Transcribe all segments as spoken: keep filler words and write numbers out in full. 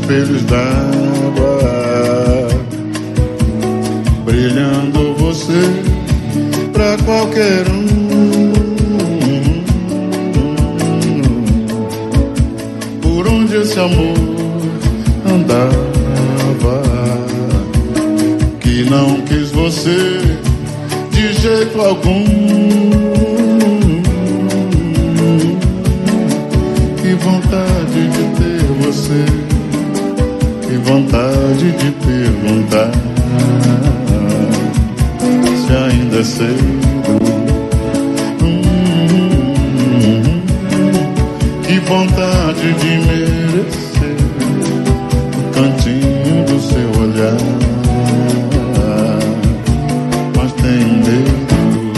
espelhos d'água, brilhando você pra qualquer um. Por onde esse amor andava, que não quis você de jeito algum. Que vontade de ter você, que vontade de perguntar se ainda é cedo. Hum, que vontade de merecer o cantinho do seu olhar, mas tenho medo.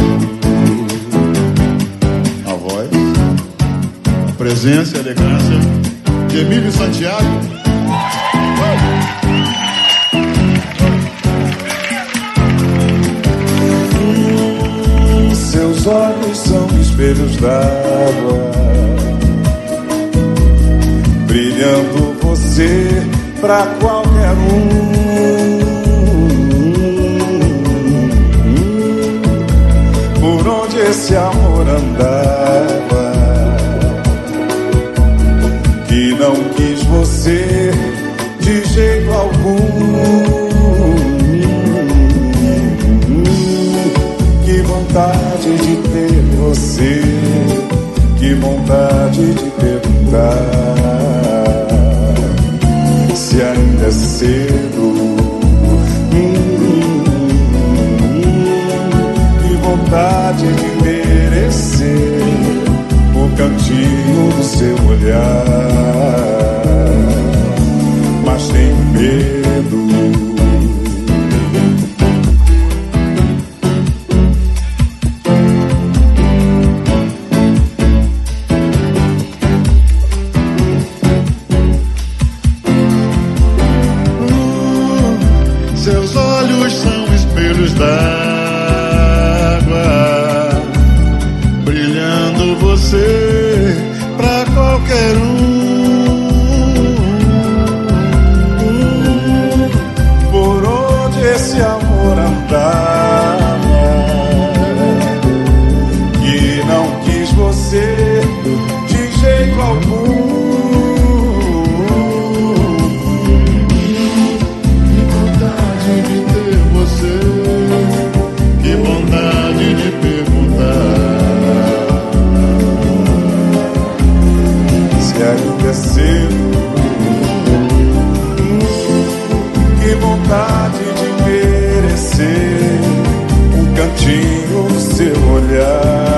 A voz, a presença e a elegância de Emílio Santiago. Seus olhos são espelhos d'água, brilhando você pra qualquer um. Por onde esse amor andava, que não quis você de jeito algum. Que vontade de ter você, que vontade de perguntar se ainda é cedo. Hum, que vontade de merecer o cantinho do seu olhar, mas tenho medo. Seus olhos são espelhos d'água, brilhando você pra qualquer um. Por onde esse amor andava, que não quis você de jeito algum. Que vontade de perguntar se ainda é cedo. Que vontade de merecer um cantinho do seu olhar,